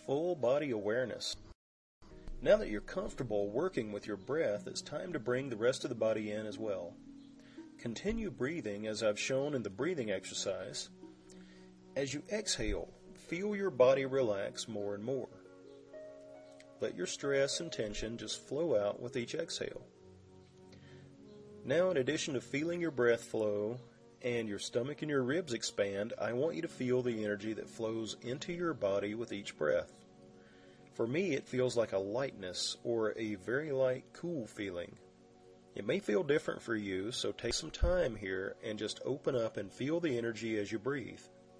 full body awareness. Now that you're comfortable working with your breath, it's time to bring the rest of the body in as well. Continue breathing as I've shown in the breathing exercise. As you exhale, feel your body relax more and more. Let your stress and tension just flow out with each exhale. Now, in addition to feeling your breath flow and your stomach and your ribs expand, I want you to feel the energy that flows into your body with each breath. For me, it feels like a lightness or a very light, cool feeling. It may feel different for you, so take some time here and just open up and feel the energy as you breathe.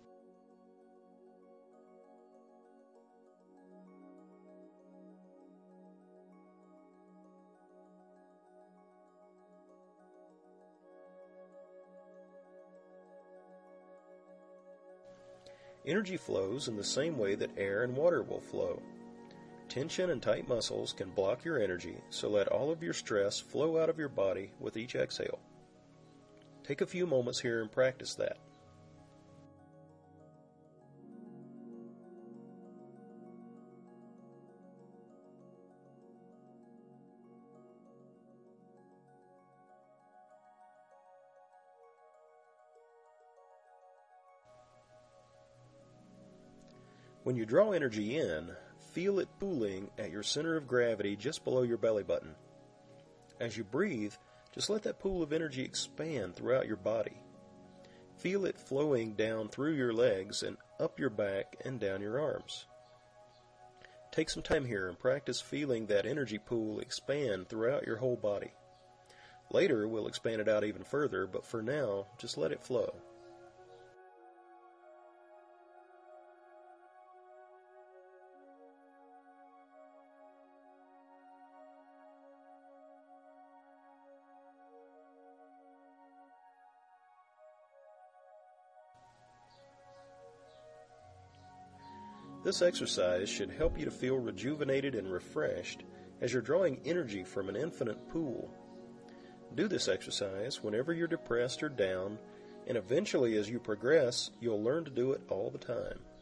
Energy flows in the same way that air and water will flow. Tension and tight muscles can block your energy, so let all of your stress flow out of your body with each exhale. Take a few moments here and practice that. When you draw energy in, feel it pooling at your center of gravity just below your belly button. As you breathe, just let that pool of energy expand throughout your body. Feel it flowing down through your legs and up your back and down your arms. Take some time here and practice feeling that energy pool expand throughout your whole body. Later, we'll expand it out even further, but for now, just let it flow. This exercise should help you to feel rejuvenated and refreshed as you're drawing energy from an infinite pool. Do this exercise whenever you're depressed or down, and eventually as you progress, you'll learn to do it all the time.